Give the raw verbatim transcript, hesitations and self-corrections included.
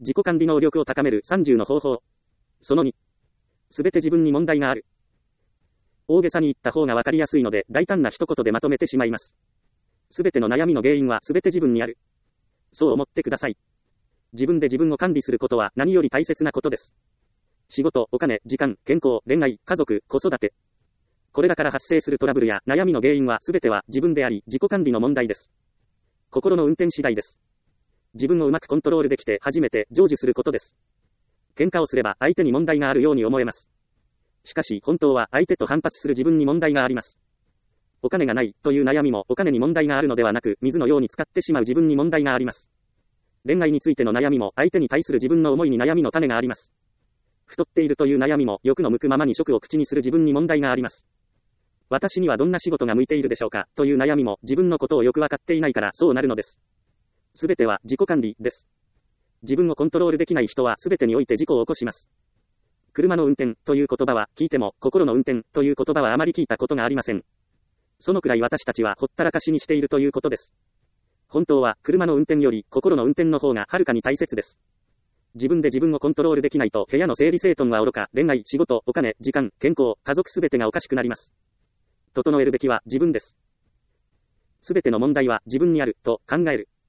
自己管理能力を高めるさんじゅうの方法。そのに。すべて自分に問題がある。大げさに言った方がわかりやすいので、大胆な一言でまとめてしまいます。すべての悩みの原因はすべて自分にある。そう思ってください。自分で自分を管理することは何より大切なことです。仕事、お金、時間、健康、恋愛、家族、子育て。これらから発生するトラブルや悩みの原因はすべては自分であり、自己管理の問題です。心の運転次第です。自分をうまくコントロールできて初めて成就することです。喧嘩をすれば相手に問題があるように思えます。しかし本当は相手と反発する自分に問題があります。お金がないという悩みもお金に問題があるのではなく、水のように使ってしまう自分に問題があります。恋愛についての悩みも相手に対する自分の思いに悩みの種があります。太っているという悩みも欲の向くままに食を口にする自分に問題があります。私にはどんな仕事が向いているでしょうかという悩みも自分のことをよくわかっていないからそうなるのです。すべては自己管理です。自分をコントロールできない人はすべてにおいて事故を起こします。車の運転という言葉は聞いても、心の運転という言葉はあまり聞いたことがありません。そのくらい私たちはほったらかしにしているということです。本当は車の運転より心の運転の方がはるかに大切です。自分で自分をコントロールできないと部屋の整理整頓は愚か、恋愛、仕事、お金、時間、健康、家族すべてがおかしくなります。整えるべきは自分です。すべての問題は自分にあると考える。